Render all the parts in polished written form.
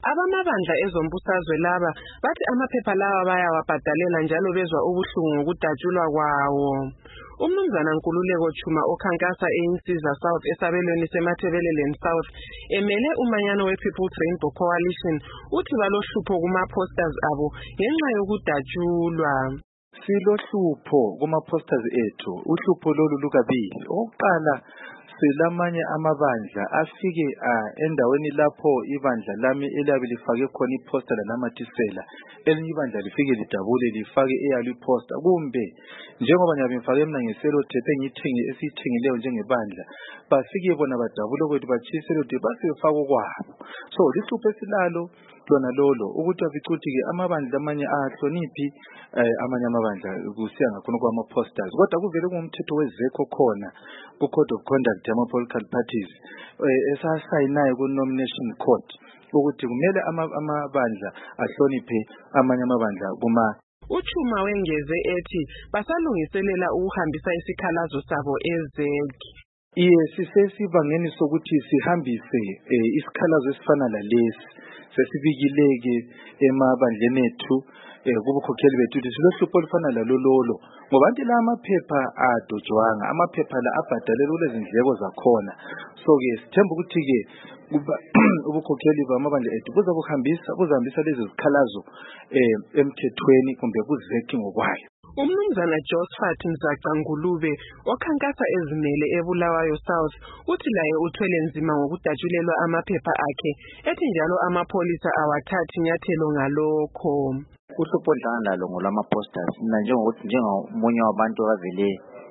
Abamabandla ezombusazwe laba bathi amaphepha lawa bayawabhadalela njalo bezwa ubuhlungu ngokudatshulwa kwawo. Umnumzana Nkululeko Chuma okhankasa eInsiza South esabelweni seMatabeleland South emele umanyano we-People's Rainbow Coalition uthi balohlupho kuma-posters abo ngenxa yokudatshulwa. Silohlupho kuma-posters ethu, uhlupho lolu lukabili. Okokuqala, silamanye amabandla afike endaweni lapho ibandla lami eliyabe lifake khona iposter lanamathisela, elinye ibandla lifike lidabule lifake eyalo iposter, kumbe njengoba ngiyabe ngifake mina ngeselotephu esiyithengileyo njengebandla, bafike bona badabule kwethu batshiya iselotephu basebefaka okwabo. So lihlupho esilalo lona lolo ukuthi aficuthi-ke amabandla amanye ahloniphi amanye amabandla kusiya ngakhona kwama-posters, kodwa kuvele kungumthetho wezekho khona ku-Code of Conduct yama-political parties esasayinayo ku-nomination court ukuthi kumele amabandla ahloniphe amanye amabandla kuma. Uchuma wengeze ethi basalungiselela ukuhambisa isikhalazo sabo ezeki. Yes, sisesibangeni sokuthi sihambise isikhalazo esifana lalesi sesibikileke emabandleni ethu kubukhokheli bethu ukuthi silohlupho olufana lalololo ngoba anti la amaphepha adojwanga, amaphepha la abhadalelwe kulezindleko zakhona. So-ke sithemba ukuthi-ke ubukhokheli bamabandla ethu buzahambisa lezi zikhalazo emthethweni kumbe kuzeki ngokwayo. Umnumzana Josephat Mzaca-Ngulube okhankasa ezimele eBulawayo South uthi laye uthwele nzima ngokudatshulelwa amaphepha akhe, ethi njalo amapholisa awathathi inyathelo ngalokho. Uhlupho odlala lalo ngolama-posters mina njengomunye wabantu abavele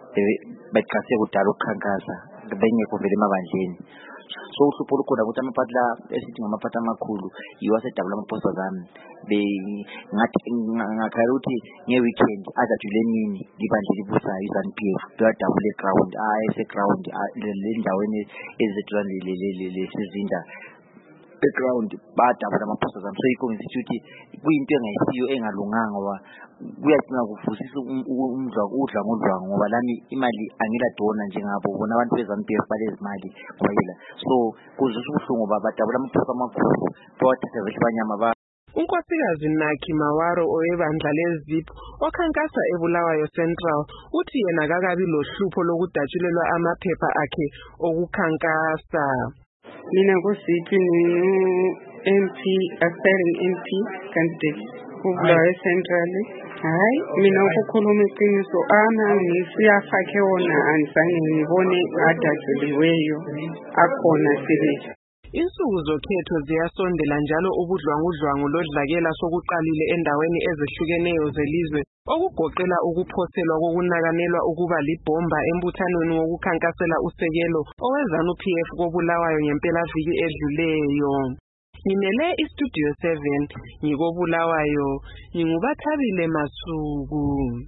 becase kudala ukukhankasa bengekho vele emabandleni. So uhlupho olukhona ukuthi amaphatla esithi ngamaphatla amakhulu yiwo asedabula ama-posters ami. Ngakhala ukuthi nge-weekend adatshule emini libandla libusayo i-ZANU-PF liyadabula e-ground ese-ground lendaweni eziseduzane lesizinda background badabula ama-posters ami. So yikho ngithi ukuthi kuyinto engayisiyo engalunganga ngoba kuyadinga kuvusisa udlangodlwangu ngoba lami imali angiladona njengabo bona abantu be-ZANU-PF balezimali ngoyela. So kuzwisa ubuhlungu ngoba badabula ama-posters amakhulu bawathatha vele abanyama. Unkosikazi Naki Mawaro owebandla leZIP okhankasa eBulawayo Central uthi yena kakabi lohlupho lokudatshulelwa amaphepha akhe okukhankasa. Mina kuZIP MP aspiring MP candidate kuBulawayo Central. Hayi mina ukukhuluma iqiniso ngisiyafake wona anizange ngibone adatshuliweyo akhona sibili. Insuku zokhetho ziyasondela njalo ubudlwangudlwangu lodlakela sokuqalile endaweni ezehlukeneyo zelizwe okugoqela ukuphoselwa kokunakanelwa ukuba libhomba embuthanweni wokukhankasela usekelo oweZANU-PF koBulawayo ngempelaviki edluleyo. Ngimele iStudio 7 ngikoBulawayo, nginguBathabile Masuku.